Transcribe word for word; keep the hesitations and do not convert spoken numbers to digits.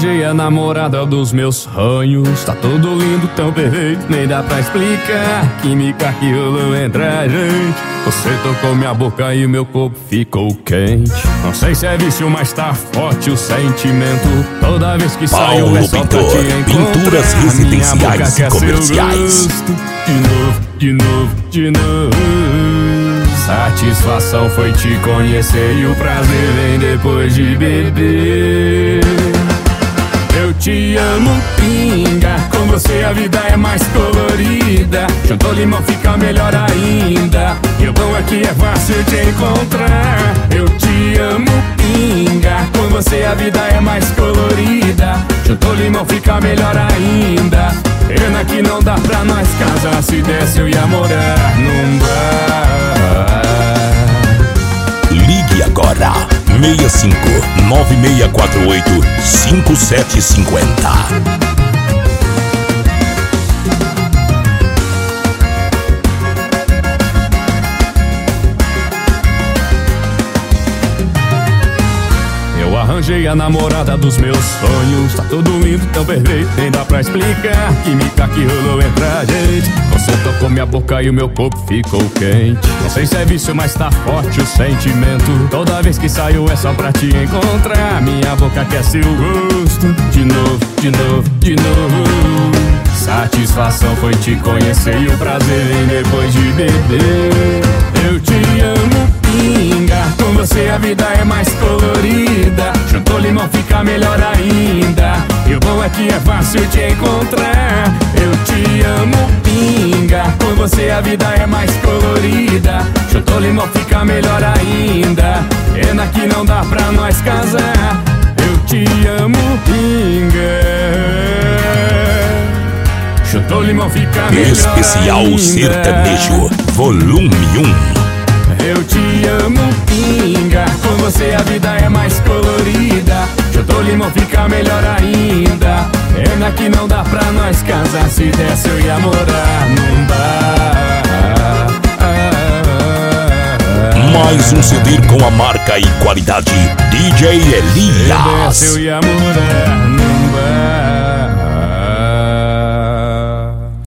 arranjei a namorada dos meus sonhos. Tá tudo lindo, tão perfeito, nem dá pra explicar. Química que rolou entre a gente. Você tocou minha boca e meu corpo ficou quente. Não sei se é vício, mas tá forte o sentimento. Toda vez que saio é só pra te encontrar. Pinturas residenciais e comerciais. De novo, de novo, de novo. Satisfação foi te conhecer e o prazer vem depois de beber. Eu te amo, pinga. Com você a vida é mais colorida. Juntou limão fica melhor ainda. E o bom é que é fácil de encontrar. Eu te amo, pinga. Com você a vida é mais colorida. Juntou limão fica melhor ainda. Pena que não dá pra nós casar. Se desse eu ia morar num bar. Ligue agora seis cinco nove seis quatro oito cinco sete cinco zero. Arranjei a namorada dos meus sonhos. Tá tudo lindo, tão perfeito, nem dá pra explicar. Química que rolou entre a gente. Você tocou minha boca e o meu corpo ficou quente. Não sei se é vício, mas tá forte o sentimento. Toda vez que saio é só pra te encontrar. Minha boca quer seu rosto. De novo, de novo, de novo. Satisfação foi te conhecer e o prazer vem depois de beber. Eu te amo, pinga. Com você a vida é mais colorida. Juntou limão fica melhor ainda. E o bom é que é fácil te encontrar. Eu te amo, pinga. Com você a vida é mais colorida. Juntou limão fica melhor ainda. Pena que não dá pra nós casar. Eu te amo, pinga. Juntou limão fica melhor Especial ainda. Sertanejo Volume um. Eu te amo, pinga. Com você a vida é mais colorida. Juntou limão fica melhor ainda. Pena que não dá pra nós casar. Se desse eu ia morar num bar. Mais um C D com a marca e qualidade D J Elias. Se desse eu ia morar num bar.